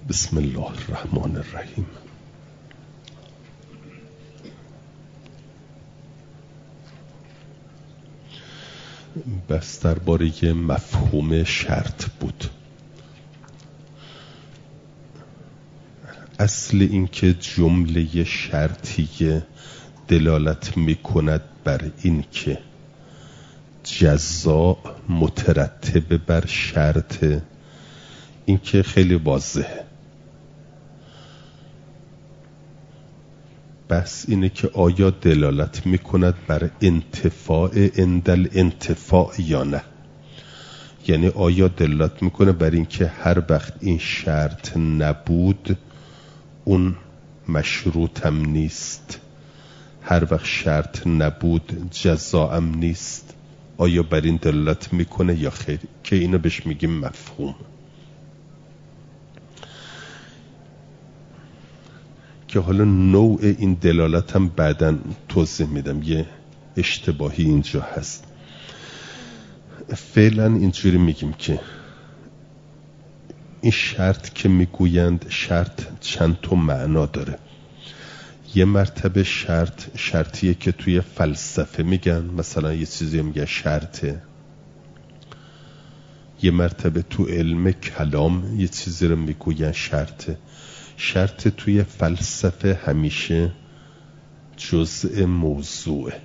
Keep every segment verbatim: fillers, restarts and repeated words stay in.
بسم الله الرحمن الرحیم. بس درباره مفهوم شرط بود. اصل این که جمله شرطیه دلالت میکند بر این که جزا مترتب بر شرط، این که خیلی واضحه. بس اینه که آیا دلالت میکند بر انتفاع اندل انتفاع یا نه، یعنی آیا دلالت میکنه بر این که هر وقت این شرط نبود اون مشروطم نیست، هر وقت شرط نبود جزاام نیست. آیا بر این دلالت میکنه یا خیر؟ که اینو بهش میگیم مفهوم، که حالا نوع این دلالت هم بعداً توضیح میدم. یه اشتباهی اینجا هست. فعلا اینجوری میگیم که این شرط که میگویند شرط چند تا معنا داره. یه مرتبه شرط شرطیه که توی فلسفه میگن، مثلا یه چیزی میگن شرطه. یه مرتبه تو علم کلام یه چیزی رو میگوین شرطه. شرط توی فلسفه همیشه جزء موضوعه،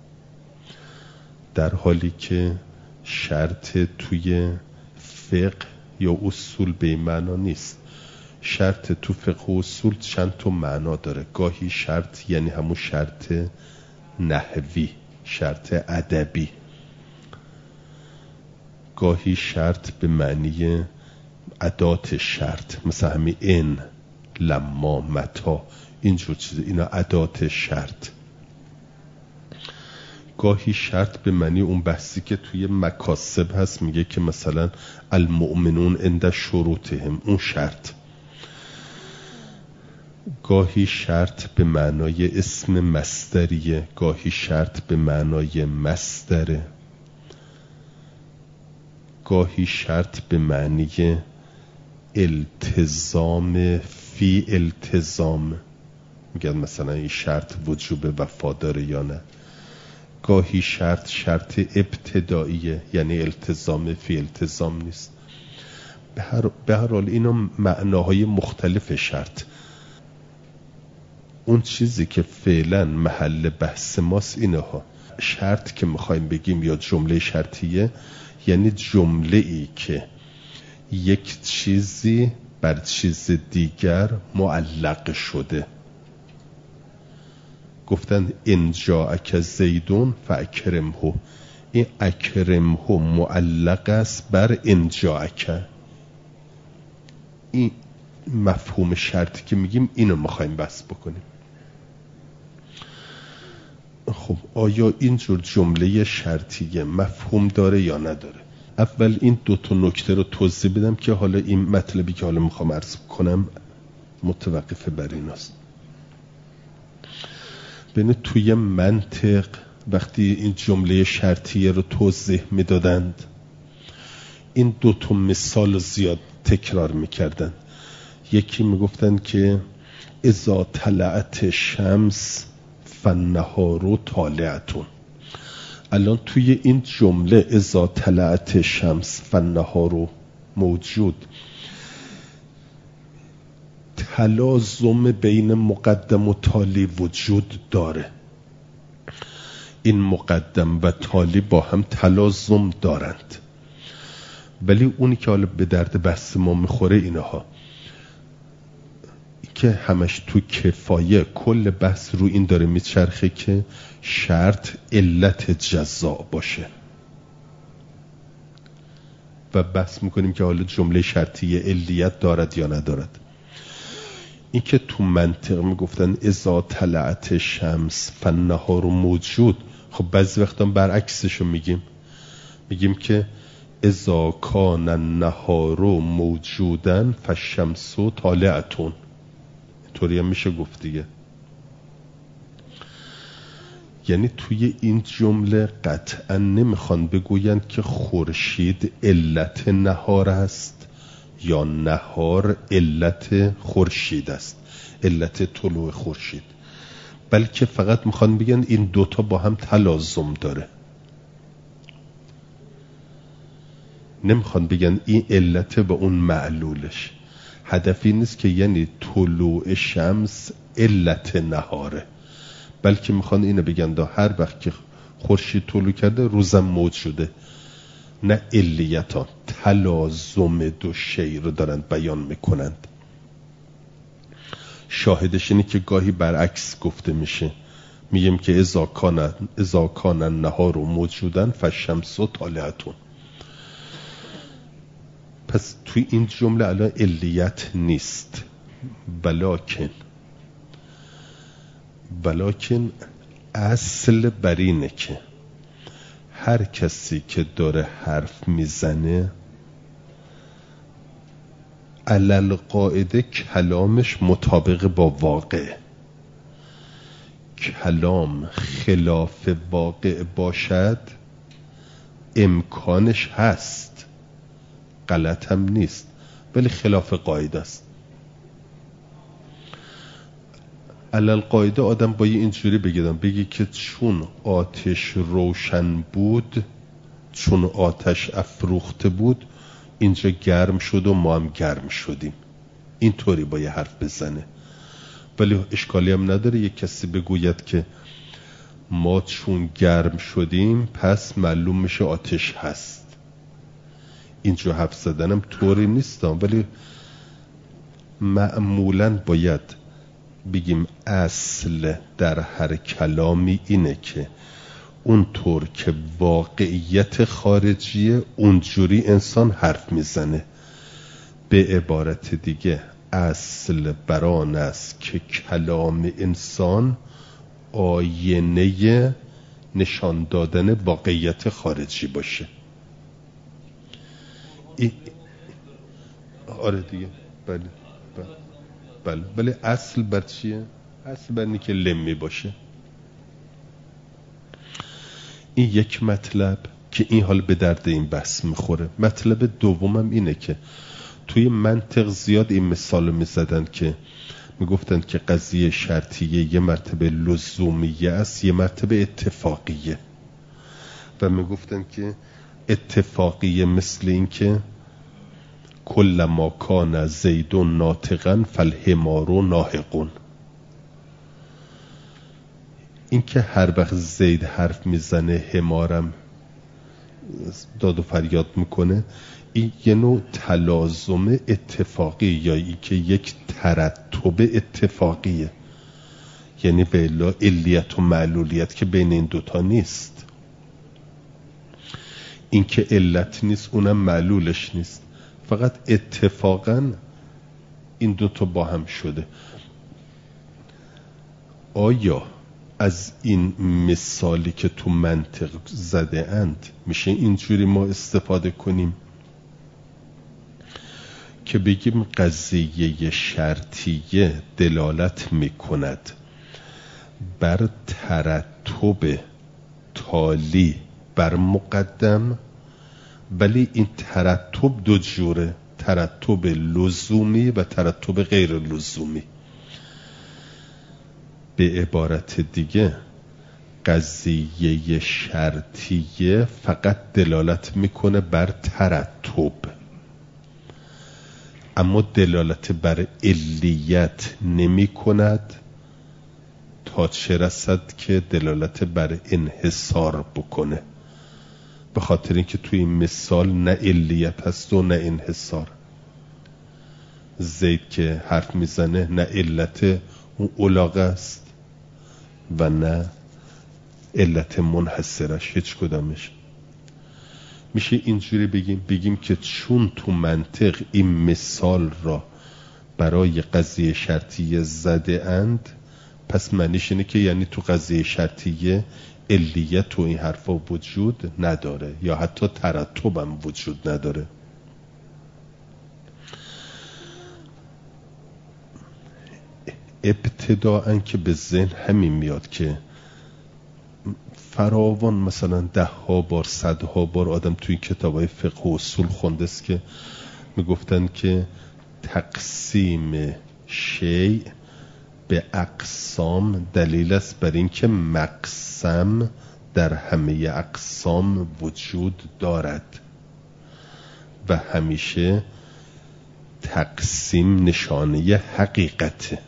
در حالی که شرط توی فقه یا اصول به این معنا نیست. شرط تو فقه و اصول چند تا معنا داره. گاهی شرط یعنی همون شرط نحوی، شرط ادبی. گاهی شرط به معنی ادات شرط، مثل همین ان، لما، متا، اینجور چیز، اینا ادات شرط. گاهی شرط به معنی اون بحثی که توی مکاسب هست، میگه که مثلا المؤمنون عند شروطهم، اون شرط. گاهی شرط به معنای اسم مصدریه، گاهی شرط به معنای مصدره، گاهی شرط به معنی التزام فی التزام، میگن مثلا این شرط وجوب وفا داره یا نه. گاهی شرط شرط ابتداییه، یعنی التزام فی التزام نیست. به هر, به هر حال اینا معناهای مختلف شرط. اون چیزی که فعلا محل بحث ماست اینها. شرط که میخوایم بگیم یا جمله شرطیه، یعنی جمله ای که یک چیزی بر چیز دیگر معلق شده. گفتن ان جاءک زیدون فاکرمه، این اکرمه معلق است بر ان جاءک. این مفهوم شرطی که میگیم اینو میخوایم بحث بکنیم. خب آیا اینجور جمله شرطیه مفهوم داره یا نداره؟ اول این دو تا نکته رو توضیح بدم که حالا این مطلبی که حالا میخوام عرض کنم متوقف بر ایناست. ببین توی منطق وقتی این جمله شرطیه رو توضیح میدادند، این دو تا مثال زیاد تکرار میکردن. یکی میگفتن که اذا طلعت شمس فالنهار طالعتون. الان توی این جمله اذا طلعت شمس فالنهار موجود، تلازم بین مقدم و تالی وجود داره. این مقدم و تالی با هم تلازم دارند، ولی اونی که حالا به درد بحث ما میخوره اینها که همش تو کفایه، کل بحث رو این داره میچرخه که شرط علت جزا باشه و بحث میکنیم که حالا جمله شرطیه علیت دارد یا ندارد. این که تو منطق میگفتن اذا طلعت شمس فالنهار موجود، خب بعضی وقتا برعکسشو میگیم، میگیم که اذا کان النهار موجودن فالشمس طالعتون. طوری هم میشه گفت دیگه. یعنی توی این جمله قطعا نمیخوان بگویند که خورشید علت نهار است یا نهار علت خورشید است، علت طلوع خورشید، بلکه فقط میخوان بگن این دوتا با هم تلازم داره. نمیخوان بگن این علت به اون معلولش. هدفی نیست که یعنی طلوع شمس علت نهاره، بلکه میخوان اینو بگن دا هر وقت که خورشید طلوع کرده روزم موج شده. نه علیتا، تلازم دو شی رو دارن بیان میکنند. شاهدش اینه که گاهی برعکس گفته میشه، میگیم که اذا کان اذا کان النهار موجودن فالشمس طالعتون. پس توی این جمله الان علیت نیست، بلکن بلکن اصل بر اینه که هر کسی که داره حرف میزنه علل قاعده کلامش مطابق با واقع. کلام خلاف واقع باشد امکانش هست، غلط هم نیست، ولی خلاف قاعده است. علل قاعده آدم با یه اینجوری بگیدم بگی که چون آتش روشن بود، چون آتش افروخته بود اینجا گرم شد و ما هم گرم شدیم، اینطوری با یه حرف بزنه. ولی اشکالی هم نداره یک کسی بگوید که ما چون گرم شدیم پس معلوم میشه آتش هست. اینجا حرف زدنم طوری نیستم، ولی معمولاً باید بگیم اصل در هر کلامی اینه که اونطور که واقعیت خارجیه اونجوری انسان حرف میزنه. به عبارت دیگه اصل بران است که کلام انسان آینه نشان دادن واقعیت خارجی باشه. ای... آره دیگه، بله بله بله بله. اصل بر چیه؟ اصل بر اینه که لمی باشه. این یک مطلب که این حال به درد این بحث میخوره. مطلب دومم اینه که توی منطق زیاد این مثال میزدن که میگفتن که قضیه شرطیه یه مرتبه لزومیه است، یه مرتبه اتفاقیه، و میگفتن که اتفاقیه مثل این که کل ما کان زید ناطقا فالحمار ناهقون. این که هر وقت زید حرف میزنه حمارم داد و فریاد میکنه، این یه نوع تلازم اتفاقی یا ای که یک ترتب اتفاقیه، یعنی به الا علیت و معلولیت که بین این دوتا نیست. این که علت نیست اونم معلولش نیست، فقط اتفاقا این دوتا با هم شده. آیا از این مثالی که تو منطق زده اند میشه اینجوری ما استفاده کنیم که بگیم قضیه شرطیه دلالت میکند بر ترتب تالی بر مقدم، ولی این ترتب دو جوره، ترتب لزومی و ترتب غیر لزومی. به عبارت دیگه قضیه شرطیه فقط دلالت میکنه بر ترتب، اما دلالت بر علیت نمی کند تا چه رسد که دلالت بر انحصار بکنه. به خاطر اینکه توی این مثال نه علیت هست و نه انحصار. زید که حرف میزنه نه علت اون علاقه است و نه علت منحصرش، هیچ کدامش. میشه اینجوری بگیم بگیم که چون تو منطق این مثال را برای قضیه شرطیه زده اند، پس معنیش اینه که یعنی تو قضیه شرطیه علیت و این حرفا وجود نداره یا حتی ترتب هم وجود نداره. ابتداءً که به ذهن همین میاد که فراوان مثلا ده ها بار صد ها بار آدم توی کتابای فقه و اصول خونده است که میگفتن که تقسیم شیء به اقسام دلیل است بر اینکه مقسم در همه اقسام وجود دارد و همیشه تقسیم نشانه حقیقته.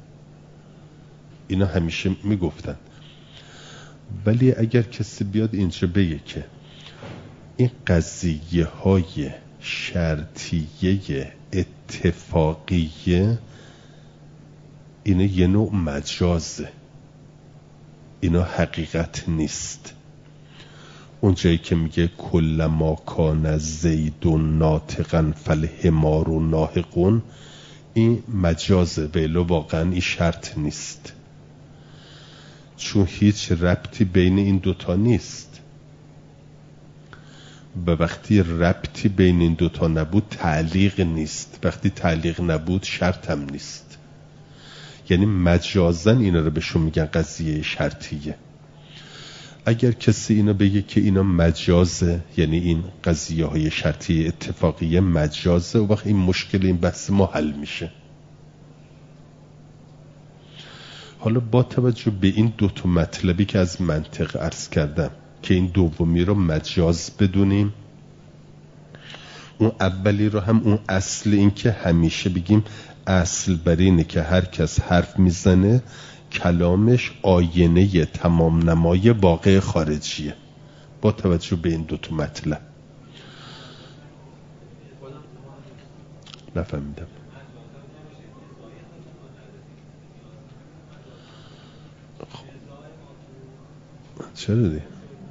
اینا همیشه میگفتن. ولی اگر کسی بیاد اینجا بگه که این قضیه های شرطیه اتفاقیه اینا یه نوع مجازه، اینا حقیقت نیست. اونجایی که میگه کلما کان زید ناطقا فالحمار ناهقون، این مجازه، ولی واقعا این شرط نیست، چون هیچ ربطی بین این دوتا نیست. و وقتی ربطی بین این دوتا نبود تعلیق نیست، وقتی تعلیق نبود شرط هم نیست. یعنی مجازن اینا رو بهشون میگن قضیه شرطیه. اگر کسی اینا بگه که اینا مجازه، یعنی این قضیه های شرطی اتفاقیه مجازه، و وقت این مشکل این بحث ما حل میشه. حالا با توجه به این دو تا مطلبی که از منطق عرض کردم که این دومی رو مجاز بدونیم، اون اولی رو هم اون اصل، این که همیشه بگیم اصل بر اینه که هر کس حرف میزنه کلامش آینه تمام نمای واقع خارجیه. با توجه به این دو تا مطلب نفهمیدم. چرا دی؟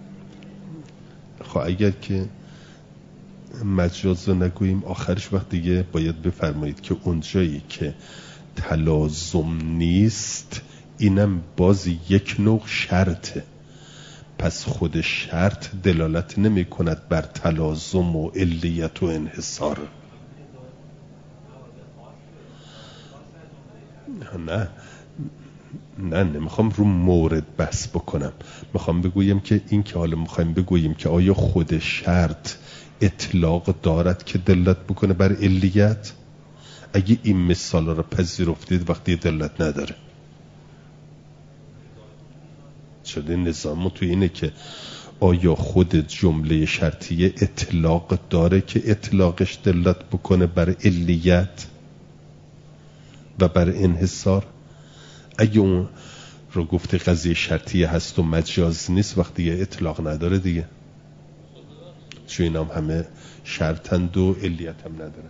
خب اگر که مجاز رو نگوییم آخرش وقت دیگه باید بفرمایید که اونجایی که تلازم نیست اینم باز یک نوع شرطه، پس خود شرط دلالت نمی کند بر تلازم و علیت و انحصار. نه نه نمیخوام رو مورد بحث بکنم، میخوام بگویم که این که حالا میخوایم بگوییم که آیا خود شرط اطلاق دارد که دلالت بکنه بر علیت؟ اگه این مثال رو پذیرفتید وقتی دلالت نداره. شده نظام تو اینه که آیا خود جمله شرطیه اطلاق داره که اطلاقش دلالت بکنه بر علیت و بر انحصار؟ اگه اون رو گفته قضیه شرطیه هست و مجاز نیست، وقتی یه اطلاق نداره دیگه، چون این هم همه شرطند و علیت هم نداره.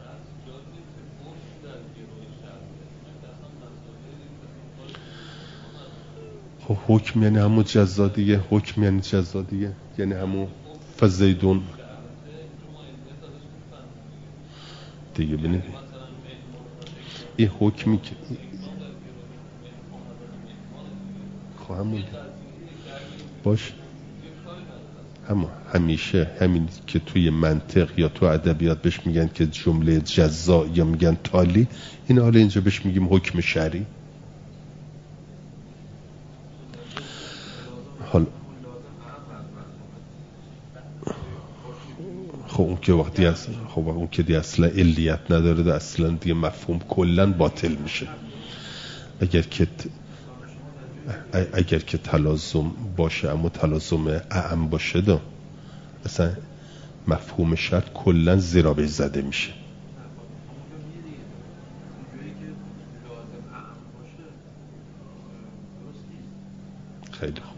خب حکم یعنی همون جزا دیگه، حکم یعنی جزا دیگه، یعنی همون فزیدون دیگه. ببینید این حکمی که خب همون باش، همون همیشه همین که توی منطق یا تو ادبیات بهش میگن که جمله جزا یا میگن تالی، این حالا اینجا بهش میگیم حکم شرعی. حالا خب اون که وقتی هست، خب اون که دی اصلا علیت نداره، ده اصلا دیگه مفهوم کلن باطل میشه. اگر که اگر که تلازم باشه، اما تلازم اعم باشه دا اصلا مفهوم شرط کلن زیرابه زده میشه. خیلی خوب.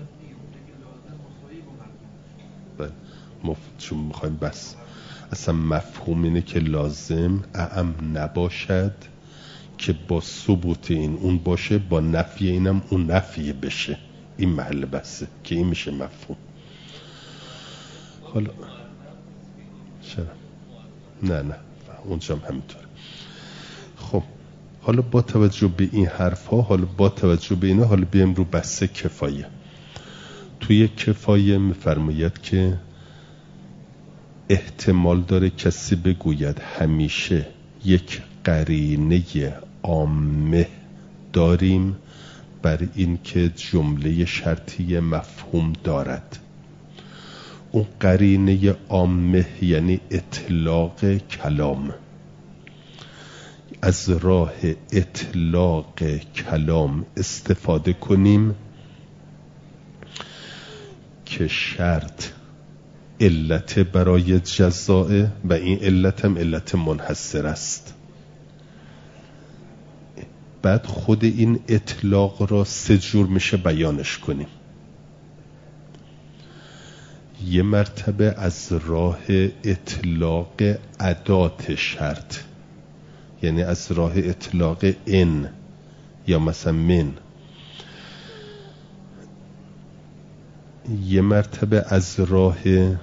بله ما چون میخوایم بس اصلا مفهوم اینه که لازم اعم نباشد که با ثبوت این اون باشه، با نفی اینم اون نفی بشه. این محل بسه که این میشه مفهوم. حالا چرا؟ نه نه اونجا هم همینطوره. خب حالا با توجه به این حرف ها، حالا با توجه به اینا، حالا بیایم رو بحث کفایه. توی کفایه میفرماید که احتمال داره کسی بگوید همیشه یک قرینه عامه داریم بر این که جمله شرطی مفهوم دارد. اون قرینه عامه یعنی اطلاق کلام. از راه اطلاق کلام استفاده کنیم که شرط علت برای جزاء و این علت هم علت منحصر است. بعد خود این اطلاق را سه جور میشه بیانش کنیم. یه مرتبه از راه اطلاق ادات شرط، یعنی از راه اطلاق ان یا مثلا من. یه مرتبه از راه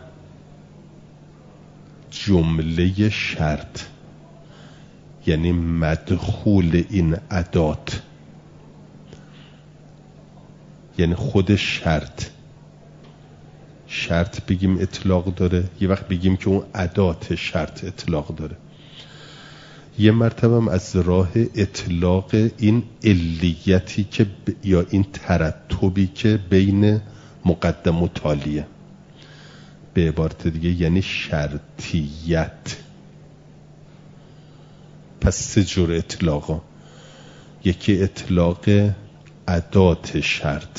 جمله شرط، یعنی مدخول این ادات، یعنی خود شرط. شرط بگیم اطلاق داره، یه وقت بگیم که اون ادات شرط اطلاق داره. یه مرتبه هم از راه اطلاق این علیتی که ب... یا این ترتبی که بین مقدم و تالیه، به عبارت دیگه یعنی شرطیت. پس سه جور اطلاقا، یکی اطلاق ادات شرط،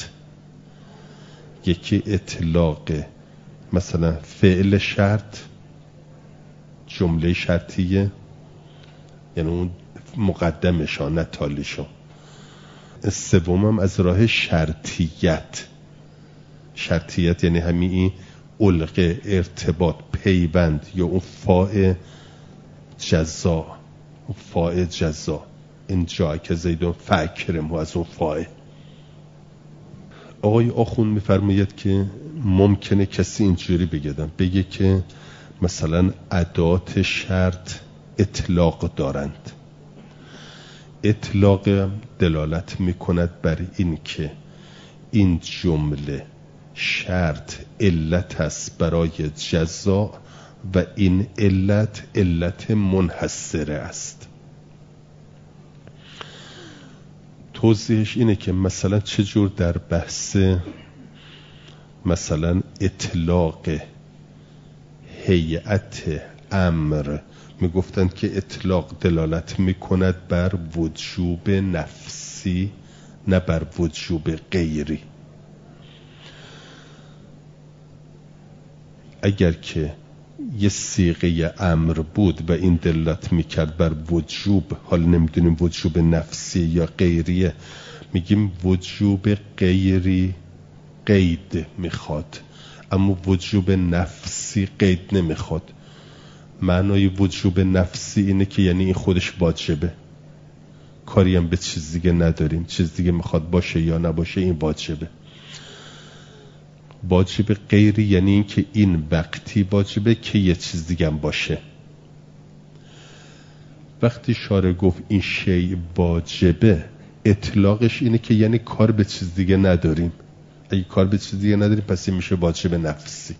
یکی اطلاق مثلا فعل شرط، جمله شرطیه، یعنی اون مقدمشا نه تالیشا. سوم هم از راه شرطیت. شرطیت یعنی همین این علقه، ارتباط، پیوند، یا اون فاء جزا. اون فاء جزا این جا که زیدون فکرم و از اون فاء. آقای آخوند میفرماید که ممکنه کسی اینجوری بگیدن بگه که مثلا ادات شرط اطلاق دارند. اطلاق دلالت میکند بر این که این جمله شرط علت است برای جزا و این علت علت منحصره است. توضیحش اینه که مثلا چجور در بحث مثلا اطلاق هیئت امر میگفتند که اطلاق دلالت میکند بر وجوب نفسی نه بر وجوب غیری. اگر که یه صیغه امر بود و این دلالت میکرد بر وجوب، حالا نمیدونیم وجوب نفسی یا غیریه، میگیم وجوب غیری قید میخواد اما وجوب نفسی قید نمیخواد. معنای وجوب نفسی اینه که یعنی این خودش واجبه، کاری هم به چیز دیگه نداریم، چیز دیگه میخواد باشه یا نباشه این واجبه. واجب غیری یعنی این که این وقتی واجبه که یه چیز دیگه هم باشه. وقتی شارع گفت این شیء واجبه، اطلاقش اینه که یعنی کار به چیز دیگه نداریم. اگه کار به چیز دیگه نداریم پس این میشه واجب نفسی.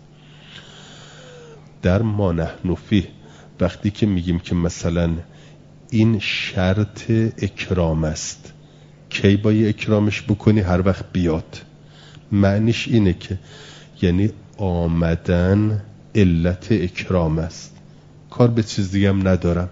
در ما نحن فیه وقتی که میگیم که مثلا این شرط اکرام است، کی باید اکرامش بکنی؟ هر وقت بیاد. معنیش اینه که یعنی آمدن علت اکرام است، کار به چیز دیگه هم ندارم،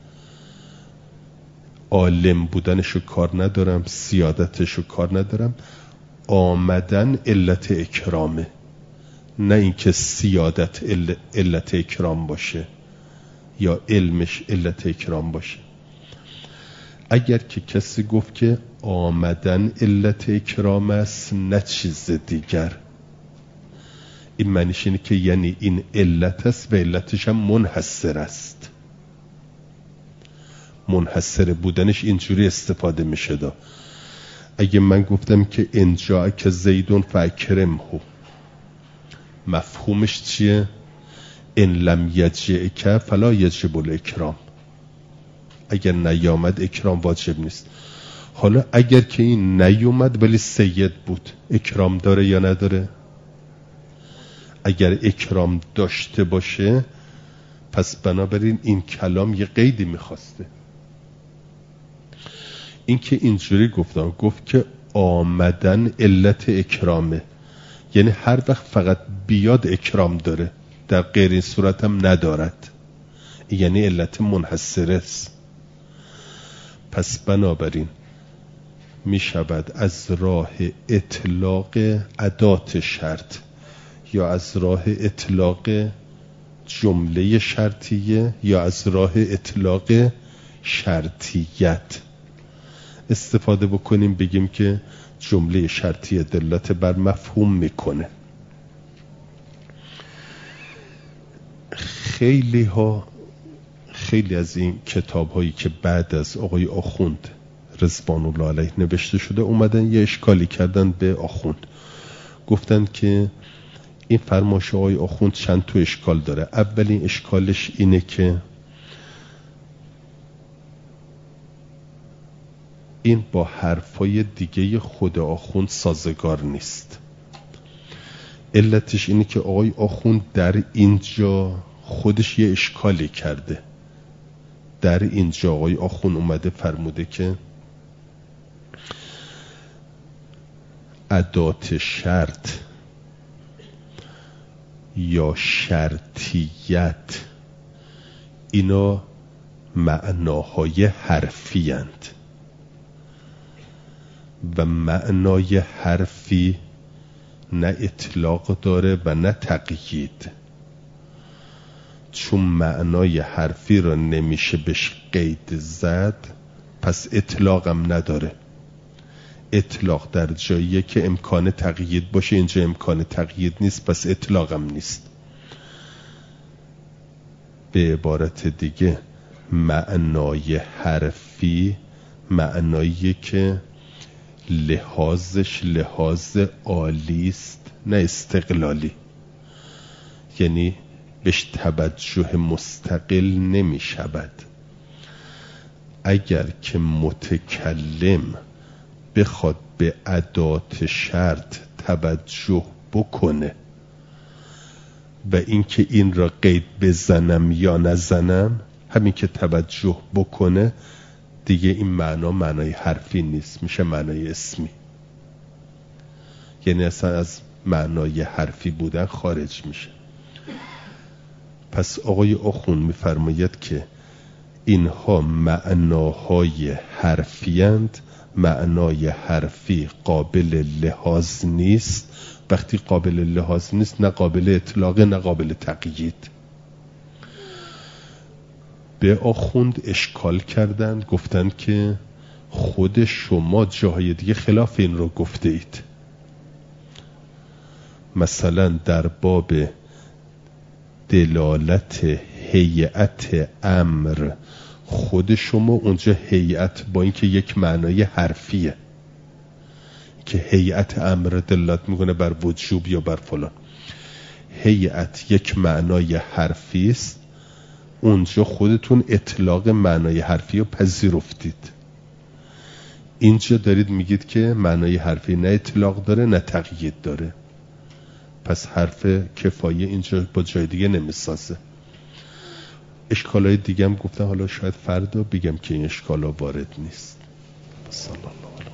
عالم بودنشو کار ندارم، سیادتشو کار ندارم، آمدن علت اکرامه، نه اینکه سیادت علت اکرام باشه یا علمش علت اکرام باشه. اگر که کسی گفت که آمدن علت اکرام است نه چیز دیگر، این معنیش اینه که یعنی این علت است و علتش هم منحصر است. منحصر بودنش اینجوری استفاده میشه دا. اگه من گفتم که انجا که زیدون فاکرمه، مفهومش چیه؟ ان لم یجئک فلا یجب الاکرام، اگر نیامد اکرام واجب نیست. حالا اگر که این نیومد ولی سید بود، اکرام داره یا نداره؟ اگر اکرام داشته باشه پس بنابراین این کلام یه قیدی میخواسته. این که اینجوری گفتم، گفت که آمدن علت اکرامه، یعنی هر وقت فقط بیاد اکرام داره، در غیر این صورت هم ندارد، یعنی علت منحصره است. پس بنابراین می شود از راه اطلاق ادات شرط یا از راه اطلاق جمله شرطیه یا از راه اطلاق شرطیت استفاده بکنیم، بگیم که جمله شرطیه دلالت بر مفهوم میکنه. خیلی ها خیلی از این کتاب هایی که بعد از آقای آخوند رضوان الله علیه نوشته شده اومدن یه اشکالی کردن به آخوند، گفتن که این فرمایش آقای آخوند چند تا اشکال داره. اولین اشکالش اینه که این با حرفای دیگه خود آخوند سازگار نیست. علتش اینه که آقای آخوند در اینجا خودش یه اشکالی کرده. در اینجا آقای آخوند اومده فرموده که ادات شرط یا شرطیت اینا معناهای حرفی اند و معنای حرفی نه اطلاق داره و نه تقیید. چون معنای حرفی را نمیشه بهش قید زد پس اطلاقم نداره. اطلاق در جاییه که امکان تقیید باشه، اینجا امکان تقیید نیست پس اطلاقم نیست. به عبارت دیگه معنای حرفی معنایی که لحاظش لحاظ عالی است نه استقلالی، یعنی بهش توجه مستقل نمی شود. اگر که متکلم بخواد به ادات شرط توجه بکنه و اینکه این را قید بزنم یا نزنم، همین که توجه بکنه دیگه این معنا معنای حرفی نیست، میشه معنای اسمی، یعنی اصلا از معنای حرفی بودن خارج میشه. پس آقای آخوند میفرماید که اینها معناهای حرفی اند. معنای حرفی قابل لحاظ نیست. وقتی قابل لحاظ نیست نه قابل اطلاق نه قابل تقیید. به آخوند اشکال کردن، گفتن که خود شما جاهای دیگه خلاف این رو گفته اید. مثلا در باب دلالت هیئت امر خود شما اونجا هیئت با اینکه یک معنای حرفیه که هیئت امر دلالت میکنه بر وجوب یا بر فلان، هیئت یک معنای حرفی است، اونجا خودتون اطلاق معنای حرفی رو پذیرفتید. اینجا دارید میگید که معنای حرفی نه اطلاق داره نه تقیید داره، پس حرف کفایه اینجا با جای دیگه نمیسازه. اشکالای دیگه هم گفتم، حالا شاید فردا بگم که این اشکالا وارد نیست. صلی الله علیه